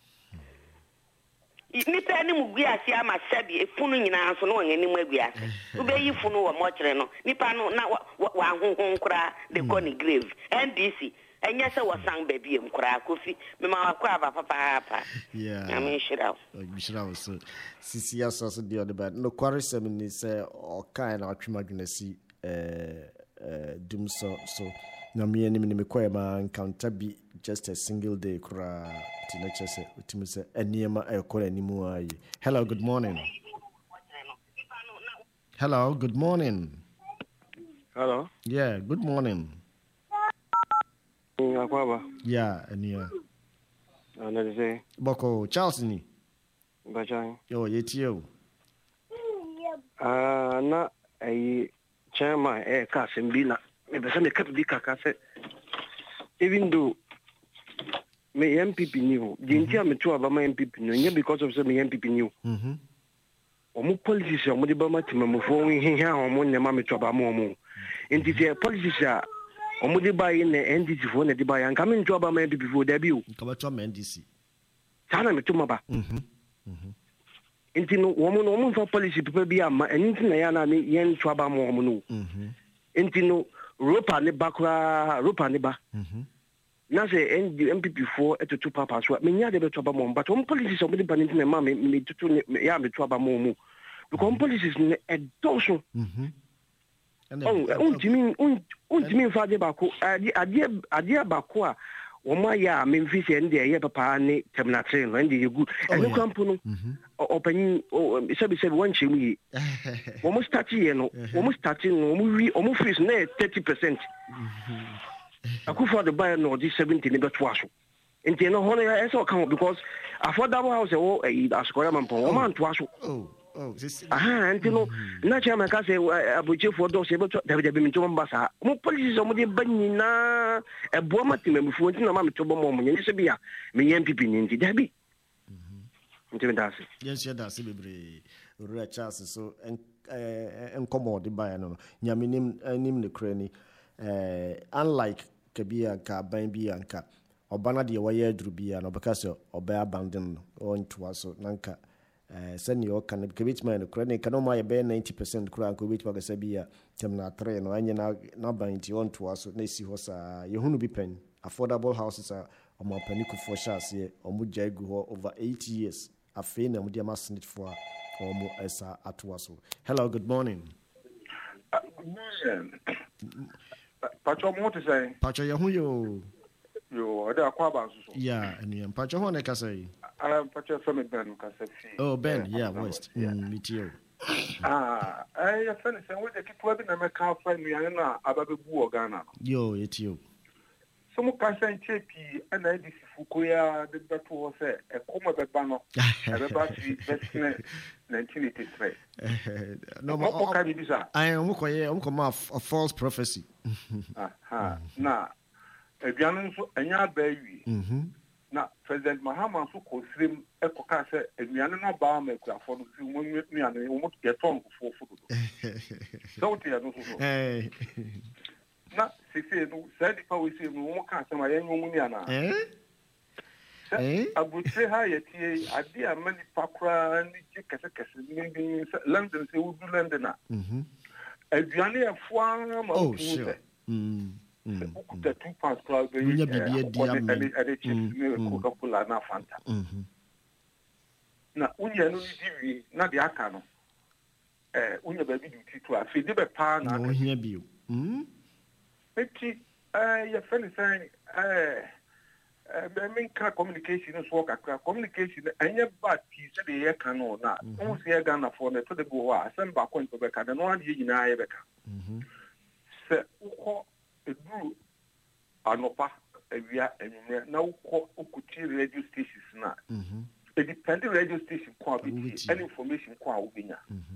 Speaker 7: nipa ni mu guase ama sabi efunu nyina so no wani mu aguase wo be yi funu wo mo kire no nipa no na wa honhon kra de ko ni grave NDC Enya se wasang baby em kura kofi. Me ma kwa papa.
Speaker 1: Yeah.
Speaker 7: I mean shira.
Speaker 1: Bishra so sisi aso the other bad. No quarrelsome ni say o kind of atwemadwenasi dum so na me anim ni me koy ma encounter be just a single day kura ti na chese utimi say eniema ekora animu ayi. Hello, good morning. Hello, good morning.
Speaker 8: Hello.
Speaker 1: Yeah, good morning.
Speaker 8: Akwaba.
Speaker 1: Yeah, enia.
Speaker 8: Ana say.
Speaker 1: Boko Charles ni.
Speaker 8: Bajang.
Speaker 1: Yo, yetio.
Speaker 8: Na ai chairman ka sembina. Me be me kat di kaka se. Even though me MPP new, jintia me to aba my MPP new, because of say me MPP new. Omo politics omo de ba matima mo fo hihia omo nyama me to aba mo. Enti se politics a omo de ba yi na NDC fo na de ba ya nka me to aba my MPP fo da bi o.
Speaker 1: Nka ba to ma NDC.
Speaker 8: Sana me to maba. Enti no omo fa policy people bi ama enti na ya na me yen to aba mo no. Enti no ropa ne ba na say MPP for to papa so me nya de be to aba mo but omo policy omo de ba enti na ma me tutu ya me to aba mo because policies ne edoso untimi fa de ba ko ade ba ko a wo ma ya me mfi se nde ye papa ne terminate no nde ye good ene kampo no opani se wan chemu yi wo mo start ye no wo mo fees na 30%. Akufa the buy no di 70 ne beto aso enti no hono ya eso kan because affordable house wo askoya mampo wo man to aso enti no na chama ka se abuche for do se beto da bi minto mbasa mo police so mo de banina ebo matime mfu enti na ma meto bo mo nyi se bia me MPP ni enti da bi enti me da se
Speaker 1: yes ya da se bebre ora chance so encommode buy no nyame nim ne krani unlike kabia ka ban bi anka obana de waye aduru bia no because oba abandon on to so nanka send your can kabit man krani kan ma ye be 90% kura ko bit ba bia temna 3 no anya na ban ti on to so na si ho sa ye hunu bi pen affordable houses are omo paniku for chance ye omo jaigu ho over 8 years afi na mo dia masnit for omo esa atwa so. Hello, good morning.
Speaker 9: Good morning. Pacho mo to say.
Speaker 1: Pacho ya huyo.
Speaker 9: Yo, ada akwaba so.
Speaker 1: Yeah, and Pacho ho na ka say.
Speaker 9: Pacho from Ben ka say.
Speaker 1: Oh, Ben, yeah, West. Meet you.
Speaker 9: I feel say we dey keep we na make ka fa nu yan na ababebu Ghana.
Speaker 1: Yo, it you.
Speaker 9: So mo ka say chepi ana di sifuko ya de beto ho say e koma be ba no. E be ba fi 1983.
Speaker 1: No, I am a false prophecy.
Speaker 9: Na aduane nso anya ba wi. Na President Mahama so ko srim e ko ka say aduane na ba ma kuafo no si mo nuane wo mo get ton ko fo do. So te ya no so. Na sisi no say di pa we say no mo ka say ma yan mu ni ana. Abutre ha yeti ade amani pakra ni kese ni London say we do London na. Aduane e foa ma o sure. The 2 pounds club be
Speaker 1: ya bibie dia me
Speaker 9: Coca-Cola na Fanta. Na unya no divi na de aka no. Unya ba bi duty to a fe de be pa na.
Speaker 1: No hia bio.
Speaker 9: Eti ya fani say communication is work communication anya bad piece de ye kan no na won se Ghana for na to de go wa asem ba kwento be ka no ade nyina ye be ka se uko edu anopa awia enwure na uko okuti radio stations na a dependent radio station kwa bi any information kwa obinya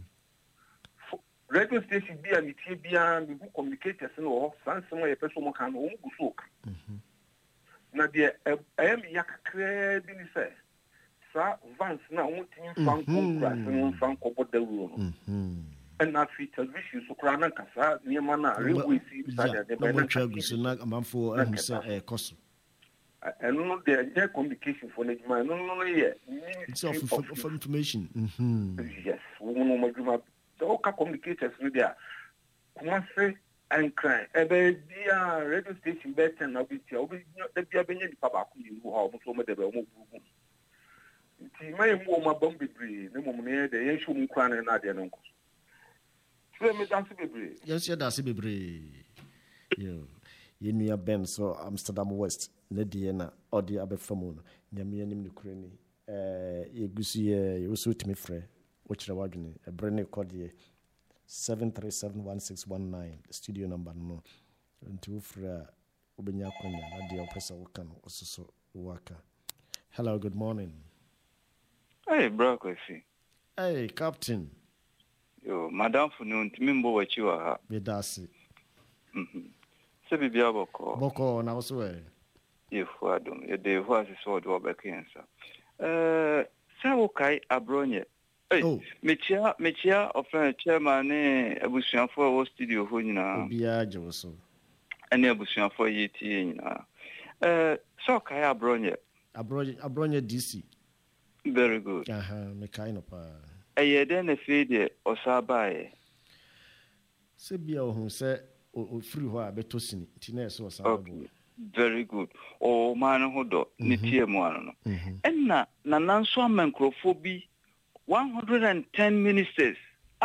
Speaker 9: radio station bi amitie bia me bu communicators no sansem ye person mo kan no wo guso ka na de am yakakra bi ni say sa vans na wontin fan contract no fan ko bodawu no and na fit television so kra na kasa niema na rewe si sa de be na
Speaker 1: tragu so na amfo ahu say koso
Speaker 9: and no the communication for the man no yeah
Speaker 1: it's of information
Speaker 9: yes we no maduma so ka communicators no there kuma say and cry. Ebe dia radio station better na obi tia obi da bia benye di papa ku ni ho mo so mo de be mo bugu. Nti mai mu ma bom bebre ne mom ne de yen hwu mu kra na de no nko. So me dance bebre.
Speaker 1: Yes, you dance bebre. Yo. Yenua Ben so Amsterdam West ne de na odi abefamu no. Nyame anim ne kura ni. Yegusu ye so timi frɛ wo kyerɛ wadwene ebre ne kɔde 7371619 studio number no nti wo frɛ obenya konya na de opesa wo kan ososo waka. Hello, good morning.
Speaker 10: Hey, bro, Kofi.
Speaker 1: Hey, Captain.
Speaker 10: Yo, madam funu ntimi mbo wachi wa ha.
Speaker 1: Bedasi.
Speaker 10: Se bibia boko.
Speaker 1: Boko na so e.
Speaker 10: Yefu adom. Ye de hu asiso do obekensa. Sawo kai abronye. Hey, mechia ofren chairman ne abusuafo wo studio ho nyina.
Speaker 1: Obia je so.
Speaker 10: Ene abusuafo yeti nyina. So kai abronye.
Speaker 1: Abronye DC.
Speaker 10: Very good.
Speaker 1: Me kind of
Speaker 10: den na fede osabae.
Speaker 1: Se bia ohun se o free ho abetosini ti na so osababo.
Speaker 10: Very good. O man ho do ni tie mu ano no. Enna na nanso amankrofo 110 ministers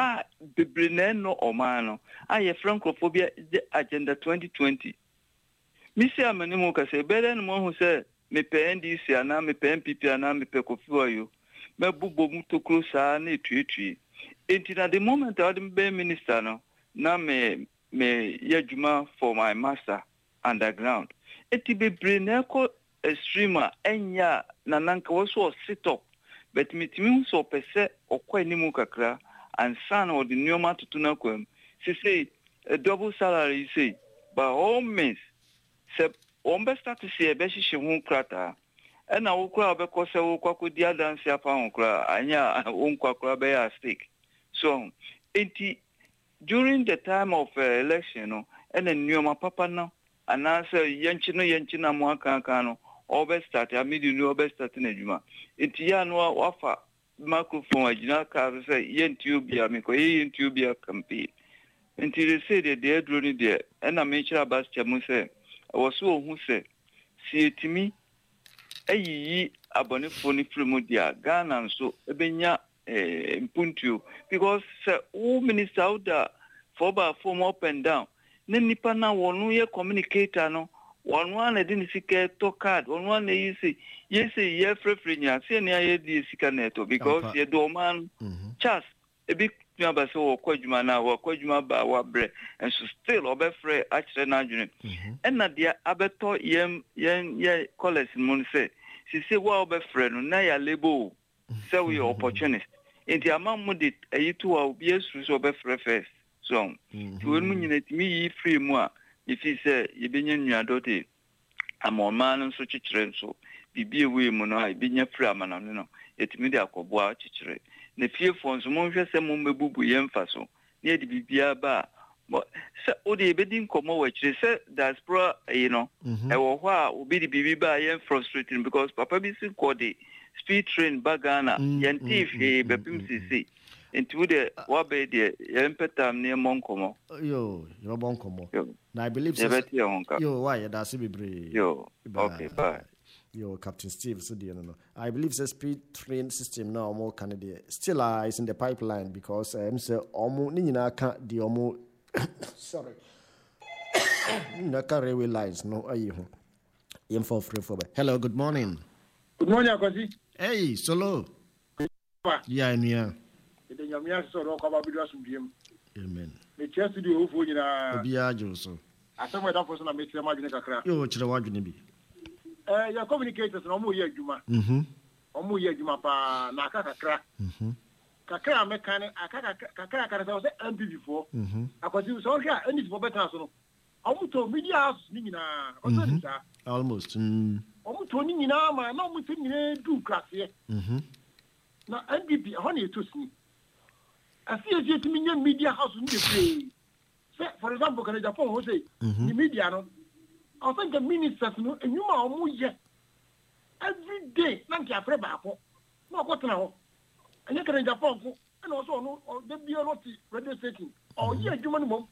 Speaker 10: bebrene no o man no aye francophobia agenda 2020. Misi amanimu ka se bere no ho se me pe NDC ana me pe MPP ana me pe Kofi Wayo me bubo mutokro saa na etwetwe enti na the moment I dem be minister no na me yadwuma for my master underground eti be brain ko extreme enya na nanka wo so sit up but mitimi so pese okwa animu kakra and san or the nyoma tutuna kwam say a double salary say by all means se ombe start see e be hihye hu krata na wo kura be ko se wo kwakodi adanse afa hu kura anya wo kwakura be ya stake so enti during the time of election no nyoma papa no anase yenchi na mo aka no obe start amidi no obe start na djuma enti ya no wafa microphone agina ka say yenti obi amiko yenti obi campaign enti they say they drone ni there na me chira bas chemu say wasu ohun se si etimi ayiyi abonefo ni frimodia Ghana nso ebenya mpuntu because all minister out there for up and down ne nipa na wonu ye communicator no wonu ana di sika to card wonu ana ye frefrenya se ne aye di sika neto because ye do man chas ebi aba se wo kwadwuma na wo kwadwuma ba wa bre and so still obefre akire na adwene na dia abeto ye college mun se si wa obefre no na ya lebo se we opportunist enti amam de ayitu wa obi esu so obefre first so to mu nyina timi yi free mu a ifi se ye benya nuadote amoma no so kikire so bibie we mu no a benya free amanam no etimi de akoboa kikire ne fie fonso mo hwɛ sɛ mo mebubu yɛmfa so ne de bibia ba sɛ o de ebedi nkomo wa kire sɛ diaspora no ɛwɔ hɔ a obi de bibi ba yɛn frustrating because papa bi si kɔ de speed train bagana yɛn tif bepim sisi enti wo de wa be de yɛn petam ne mo nkomo
Speaker 1: yo bon nkomo na I believe so yo why da se bebre
Speaker 10: yo okay bye.
Speaker 1: Yo, Captain Steve, so no. I believe the speed train system now more Canada still is in the pipeline because I'm say almost nina can't the almost sorry. Naka railway lines no ayo. Hello, good morning.
Speaker 11: Good morning, Akosi.
Speaker 1: Hey, solo. Yeah.
Speaker 11: Amen. Me chest di ofo nyina.
Speaker 1: Obia joso.
Speaker 11: Asem da foso na me tire madwene kakra.
Speaker 1: Yo, chire wadwene bi.
Speaker 11: Your communicators no mo ye adwuma. Omo ye adwuma pa na kakra. Kakra mekane kakra kakra say MPP for. Akosi so hwa any for better so no. Omo to media house ni nyina. Oso sa.
Speaker 1: Almost.
Speaker 11: Omo to ni nyina ma na omo to nyina du klase. Na MPP ho na etosini. Asi eti minya media house ni dey. Say for example can Japan ho say the media no I think the ministers no enyuma omo ye every day na ntia frɛ baako na okotena ho enye kan Japan ko na also no de bia no ti radio station o ye adwuma no mom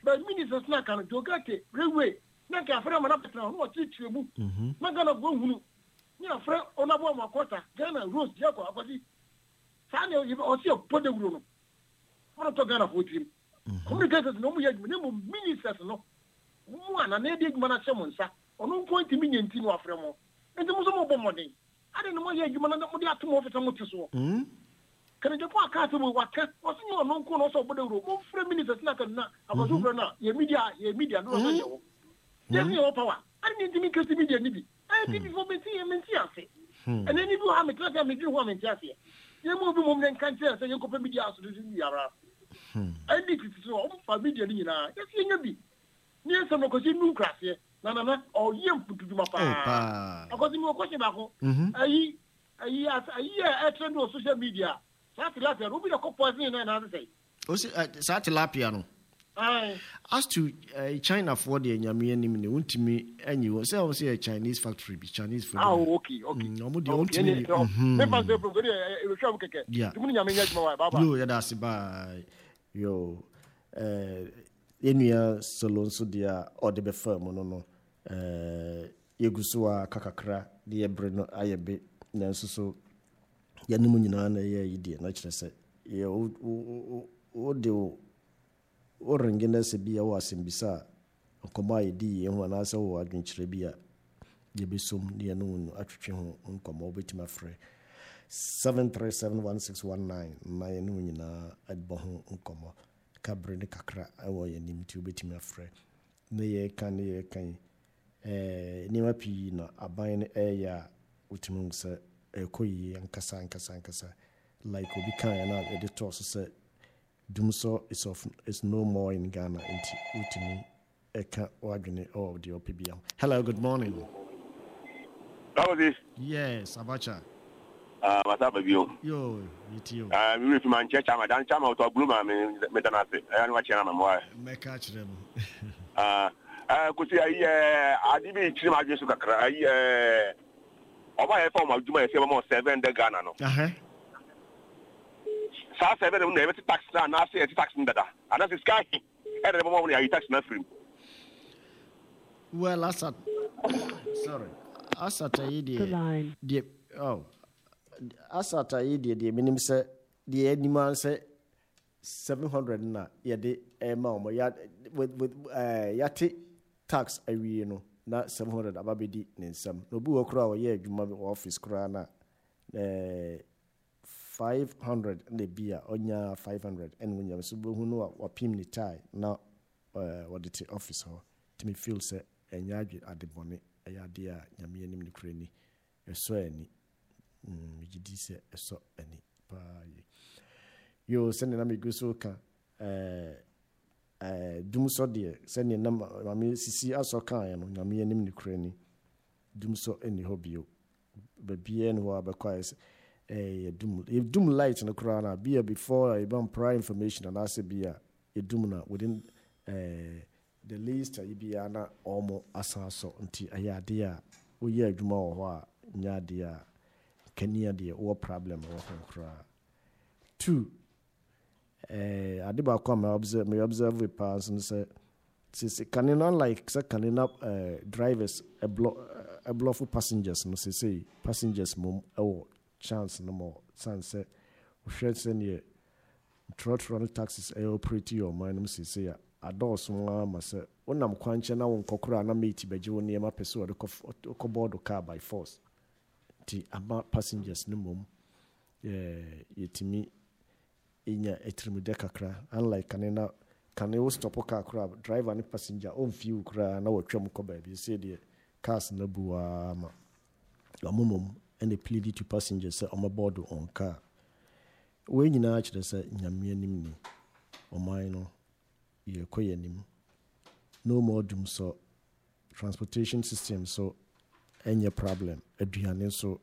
Speaker 11: but ministers na kan to gate railway na ka afra ma na petra no ti tribu na ga na go hunu ni afra ona bo makota Ghana Rose Jacob akwati sa ne o si opode wuro no ono to Ghana for team communicators no mu ya ne mu ministers no mu ana na de adwuma na hyɛ nsa ono nko ntimi nyenti no afra mo enti mo so mo bɔ mɔden ade no mo ya adwuma na mo de ato mo ofisa mo te so kan je ko aka to mo waka o so no ono nko no so opode wuro mo frɛ ministers na kan na abaso frɛ na ye media no so ye wo yes you power ade ntimi kesi media ni bi TV for me ase and then if you have me tell me do what me tell you you move mo men kan tell say you ko media so do yara I need to so for media ni na yes you bi ni so no ko si nu krase na o yem putudu mapa because me ko se ba ko ayi e trend on social media satellite no bi the ko poison na say
Speaker 1: o si satellite no as to China for the Nyame nim ne untimi anyi wo say o say Chinese factory be Chinese food
Speaker 11: okay
Speaker 1: no mo de untimi
Speaker 11: me pass the program e we show keke tumu Nyame nyajima wa baba
Speaker 1: yo ya da se ba yo enua solonso dia ode be firm no yeguso a kakakra de yebre no ayebe nanso so yanim nyina na ye yide na kire se ye o de o rengena se bia wo asembisa nkoma yedi ye ho na se wo adwenkyere bia ye besom ne no atwetwe ho nkoma obetima frɛ 7371619 na ye no nyina adbo ho nkoma kabre ne kakra awo ye nim ti obetima frɛ ne ye kan ni mapi na aban ne ya utimum se ekoyi ankasa like obi kan na editor so se Dumso is no more in Ghana into Utimi Eka Wadwini or the OPBM. Hello, good morning.
Speaker 4: How was this?
Speaker 1: Yes, Abacha.
Speaker 4: What's up with you?
Speaker 1: Yo, meet you.
Speaker 4: We with Manchester, I'm done. Chama to Blue Man, Metanase. I watch my boy.
Speaker 1: Me catch them.
Speaker 4: Could see I didn't see my Jesus. I over from my Juma 7 the Ghana. No. Sa 7 never tax na say tax ndada and that is sky and the moment you tax na free
Speaker 1: well asat idea the asat idea the minimum say the animal say 700 na ye de ma ya with yati tax awie no na 700 ababedi nsam no bu okra wo ye adwuma office kra na 500 the beer onya 500 and when you so hu no wapim ni tie na what the office ho to me feel say enya adebone ayade a nyame anim ni krani eso ani gidi se eso ani pa yo sene na me go so ka dum so de sene na mame sisi aso kan ya no nyame anim ni krani dum so ani hobio ba bia no wa ba kwai dum light no crana be before even prior information and as be a dum na within the list be na omo asaso nti ayade a wo ye adwuma wo ho a nya de a kania de wo problem wo kra 2 adiba come observe with person say can not like say can not drivers a block for passengers no say passengers mom chance no more sunset we should send you trotron taxes operate your mind say adults ma say onam kwanche na won kokora na mate beje won e ma pese o ko board car by force ti about passengers no mom yetimi inya etrimude kakra unlike can you stop car kra driver and passenger on few kra na wotwam ko ba bi say the cars na buwa ma amomom and they pleaded to passengers say on board on car we nyina akire say nyame anim ni o man no ye koyanim no more dum so transportation system so any problem aduane so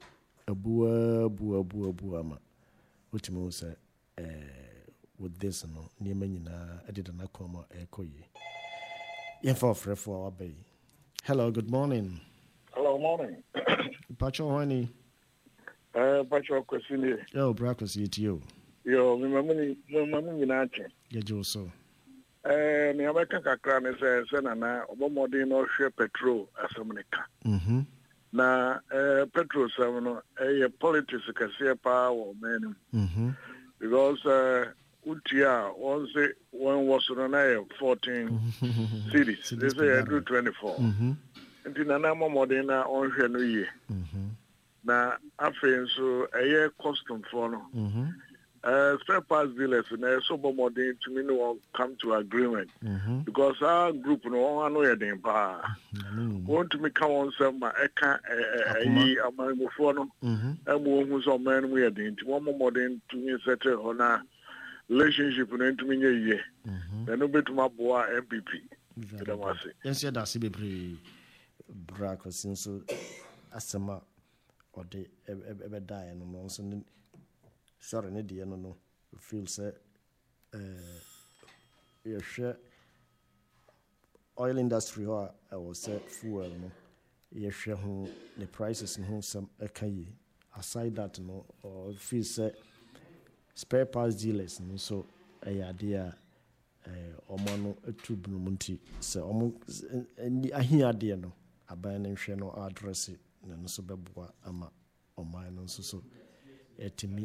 Speaker 1: abua ma ultimo say with this no niema nyina edida na koma ekoye yen for frefo awabei. Hello, good morning.
Speaker 12: Hello, morning.
Speaker 1: Pacho honey.
Speaker 12: Pacho kwesini.
Speaker 1: Yo, breakfast you to you.
Speaker 12: Yo, mama ni nache.
Speaker 1: Yeah, Joe so.
Speaker 12: Me America kakra ne say na obomodin no hwe petrol asamnika. Na petrol sam no politics kase pa wo men. Because utia once when was on 14 cities. They say I do 24. Nti na na momodin na onhwe no ye. Na afen so custom for no. Spare parts dealers na so bomodin to me no come to agreement because our group no one know yedin pa want to me come on some eka yi amamofo no emu hu so man we yedin to one bomodin to me settle on a relationship no to me ye na no betuma boa MPP
Speaker 1: yes yeah that bebre brako since asema ode ebe die no so sorry ne de no feel say you share oil industry ho I was say fuel no you share who the prices no some akai aside that no or feel say spare parts dealers no so dia omo no atubnu munti say omo ahia de no aban no hwe no address no so beboa ama oman no so etimi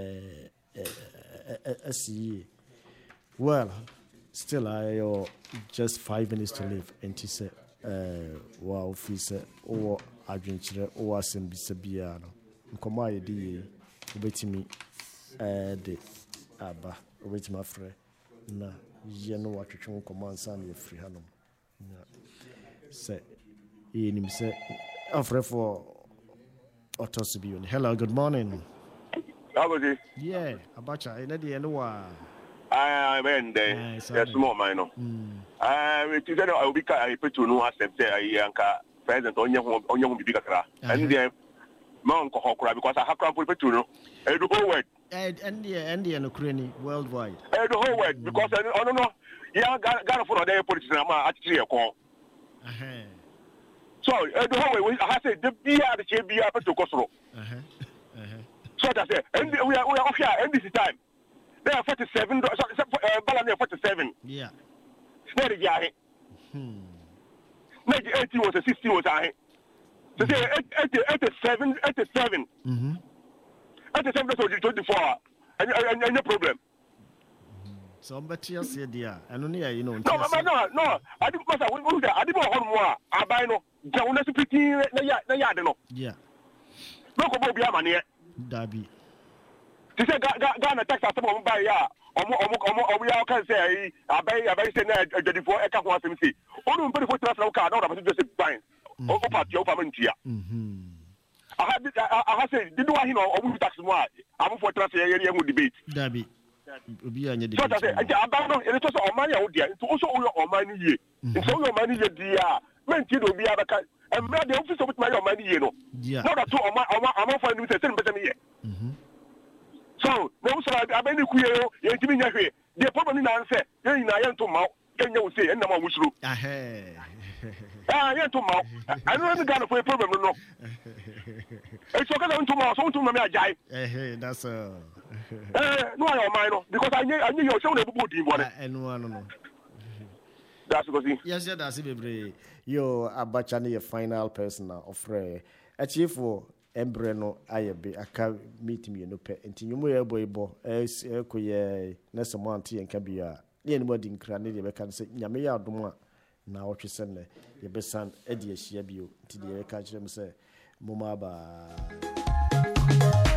Speaker 1: well, still I just 5 minutes to live and he said wow officer or adventure or assembly sabiano nkoma yedi obetimi de aba obetimi afre na ye no watwetwe nkoma ansa na free hanom say enim say afre for autosibio. Hello, good morning.
Speaker 4: How was it?
Speaker 1: Yeah, Abacha. I know wa.
Speaker 4: I mean, there's more minor. It is I will be I put to no accept Yanka present on your bigger craft. And then Mount Kohokra because I have to put to no. The whole world.
Speaker 1: And Ukraine worldwide.
Speaker 4: The whole world because I don't know. Yeah, got for their politics at 3 o'clock. So the whole way I said the beer the chair up to Kosovo. So that's it. And we are off here, and this is time. They are 47, Balani 47.
Speaker 1: Yeah.
Speaker 4: There is Yari. 80 was a 60 was I. So say 87. 87 was 24. And no problem.
Speaker 1: Somebody else said, yeah. And only you know.
Speaker 4: No. I didn't because I didn't want more. I buy no. Don't necessarily no.
Speaker 1: Yeah.
Speaker 4: No, go be a man here.
Speaker 1: Dabi.
Speaker 4: They say Ghana tax at some by ya. We all can say I buy say na 24 eka ho asem say. Onu mpe for transfer card na about just fine. O party o payment ya. I say did why no o tax mo a. Am for transfer area mu debate.
Speaker 1: Dabi. Obi anya
Speaker 4: debate. So that say aba no e to so o man ya wo dia. Nto o so o man ye. Nso o man ye dia. Menti do bi abaka. And the office of my money, you know.
Speaker 1: Yeah.
Speaker 4: Not at all. I'm finding with a 10%. So, no, sir, I've been queer. You're giving me the problem in answer. You're in I am to mouth. Can you say, and I'm with you? I am to mouth. I don't have got a problem, no. It's okay to mouth, so to my guy.
Speaker 1: That's
Speaker 4: no, I mind, because I knew you're showing a good one.
Speaker 1: And one.
Speaker 4: That's because
Speaker 1: yes, that's it. Yo, Abacha ni final person of Ray. A chief for Embreno Ayabe, aka meet me no pet, and you boy, as Equia, Nesamonti and Cabia. The anybody in Cranny, can say, Yamea Duma. Now what you send your best son, Eddie Shiabu, to the catch them say, Mumaba.